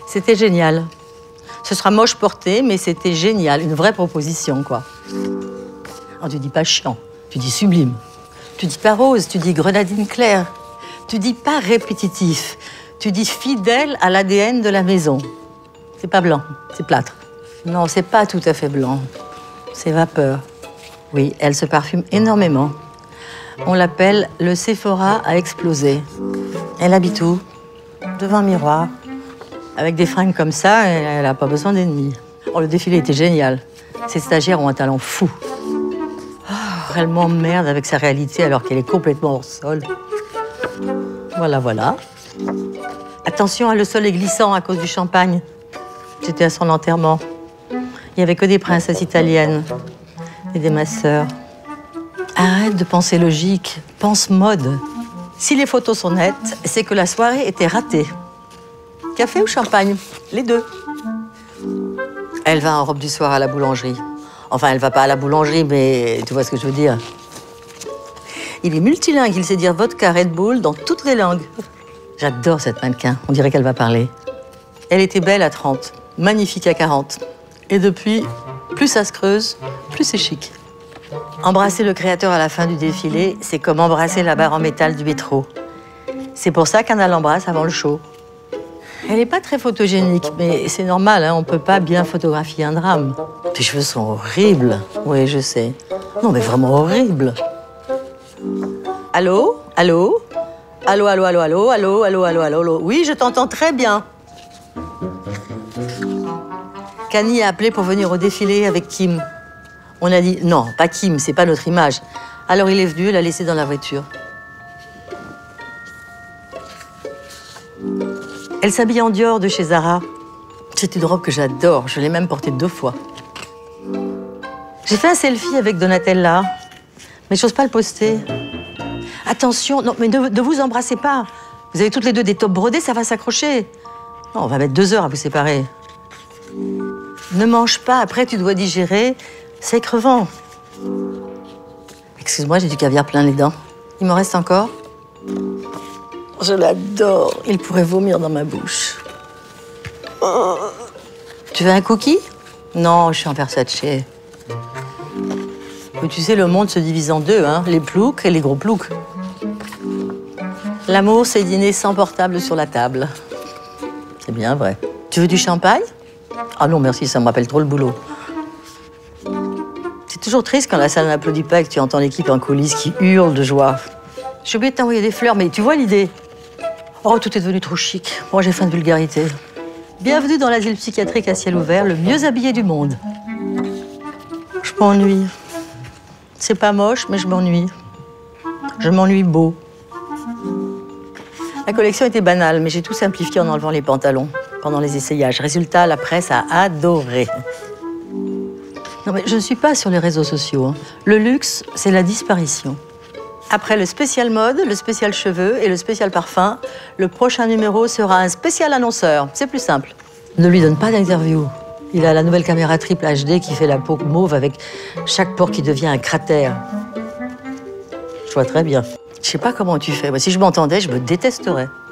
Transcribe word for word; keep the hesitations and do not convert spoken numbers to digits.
C'était génial. Ce sera moche porté, mais c'était génial. Une vraie proposition, quoi. Alors, tu dis pas chiant, tu dis sublime. Tu dis pas rose, tu dis grenadine claire. Tu dis pas répétitif, tu dis fidèle à l'A D N de la maison. C'est pas blanc, c'est plâtre. Non, c'est pas tout à fait blanc. C'est vapeur. Oui, elle se parfume énormément. On l'appelle le Sephora à exploser. Elle habite où? Devant un miroir. Avec des fringues comme ça, elle n'a pas besoin d'ennemis. Oh, le défilé était génial. Ces stagiaires ont un talent fou. Oh, elle m'emmerde avec sa réalité alors qu'elle est complètement hors sol. Voilà, voilà. Attention, le sol est glissant à cause du champagne. J'étais à son enterrement. Il n'y avait que des princesses italiennes et des masseurs. Arrête de penser logique, pense mode. Si les photos sont nettes, c'est que la soirée était ratée. Café ou champagne? Les deux. Elle va en robe du soir à la boulangerie. Enfin, elle va pas à la boulangerie, mais tu vois ce que je veux dire. Il est multilingue, il sait dire vodka, Red Bull dans toutes les langues. J'adore cette mannequin, on dirait qu'elle va parler. Elle était belle à trente, magnifique à quarante. Et depuis, plus ça se creuse, plus c'est chic. Embrasser le créateur à la fin du défilé, c'est comme embrasser la barre en métal du métro. C'est pour ça qu'Anna l'embrasse avant le show. Elle n'est pas très photogénique, mais c'est normal, hein, on ne peut pas bien photographier un drame. Tes cheveux sont horribles. Oui, je sais. Non, mais vraiment horribles. Allô? Allô? Allô, allô, allô, allô, allô, allô, allô, allô, allô. Oui, je t'entends très bien. Kanye a appelé pour venir au défilé avec Kim. On a dit, non, pas Kim, c'est pas notre image. Alors il est venu, l'a laissé dans la voiture. Elle s'habille en Dior de chez Zara. C'est une robe que j'adore, je l'ai même portée deux fois. J'ai fait un selfie avec Donatella, mais j'ose pas le poster. Attention, non, mais ne, ne vous embrassez pas. Vous avez toutes les deux des tops brodés, ça va s'accrocher. Non, on va mettre deux heures à vous séparer. Ne mange pas, après tu dois digérer. C'est crevant. Excuse-moi, j'ai du caviar plein les dents. Il m'en reste encore? Je l'adore. Il pourrait vomir dans ma bouche. Oh. Tu veux un cookie? Non, je suis en Versace. Mais tu sais, le monde se divise en deux, hein, les ploucs et les gros ploucs. L'amour, c'est dîner sans portable sur la table. C'est bien vrai. Tu veux du champagne? Ah non, merci, ça me rappelle trop le boulot. C'est toujours triste quand la salle n'applaudit pas et que tu entends l'équipe en coulisses qui hurle de joie. J'ai oublié de t'envoyer des fleurs, mais tu vois l'idée? Oh, tout est devenu trop chic. Moi, j'ai faim de vulgarité. Bienvenue dans l'asile psychiatrique à ciel ouvert, le mieux habillé du monde. Je m'ennuie. C'est pas moche, mais je m'ennuie. Je m'ennuie beau. La collection était banale, mais j'ai tout simplifié en enlevant les pantalons pendant les essayages. Résultat, la presse a adoré. Non, mais je ne suis pas sur les réseaux sociaux. Hein. Le luxe, c'est la disparition. Après le spécial mode, le spécial cheveux et le spécial parfum, le prochain numéro sera un spécial annonceur. C'est plus simple. Ne lui donne pas d'interview. Il a la nouvelle caméra triple H D qui fait la peau mauve avec chaque pore qui devient un cratère. Je vois très bien. Je sais pas comment tu fais. Moi, si je m'entendais, je me détesterais.